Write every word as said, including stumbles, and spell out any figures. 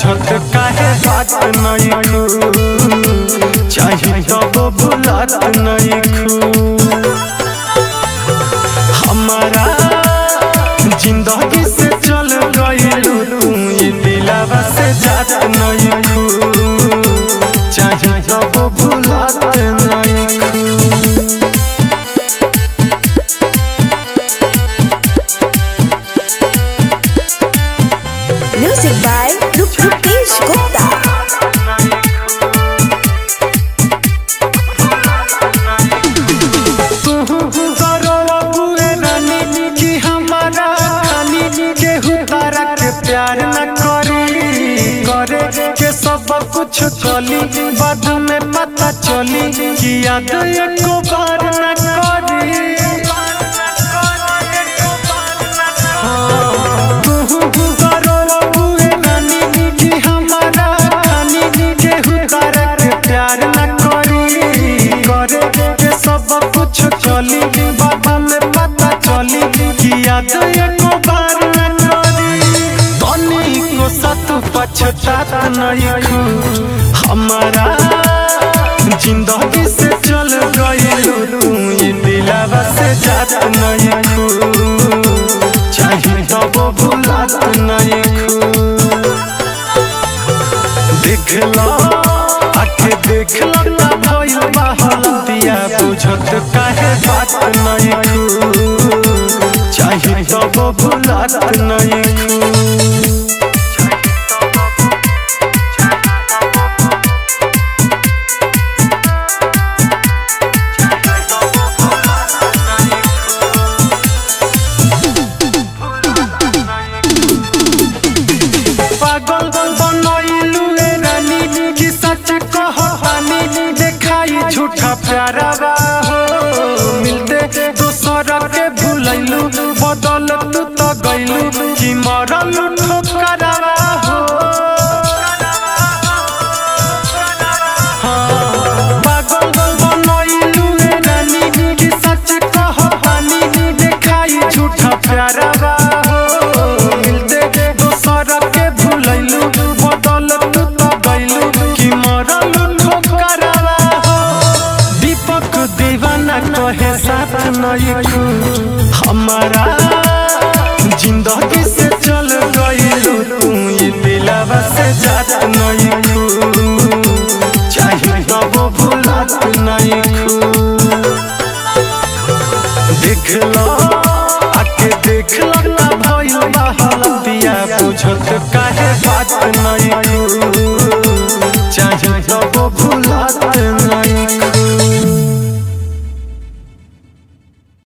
बुझत काहे बात नहीं खू चाहे तब भुलात नहीं खू हमारा जिंदगी से चल गइलू तू ये दिलवा से जात नहीं खू चाहे तब भुलात नहीं खू। Music by Rupesh Gupta. प्यार न करी करे के सब कुछ चली बाद में पता चली कि याद एको बार न करी तू करो बुए नानी कि हमारा खानी केहू तारा के प्यार न करी करे के सब कुछ चली बाद में पता चली कि याद एको बार न सत पछतात नहीं खू हमारा जिंदगी से चल गइलू तू ये दिलवा से जात नहीं खू चाहे तब भुलात नहीं खू। देख लो आखे देख लो ना भइल बा हलतिया बुझत काहे बात नहीं खू चाहे तब भुलात नहीं खू। झूठा प्यारा हो मिलते दूसर के भूलैलू बदल तू तो गइलू कि मरल ठोकरा हो पागल बनैलू रानी कि सच कहबानी देखाई झूठा प्यारा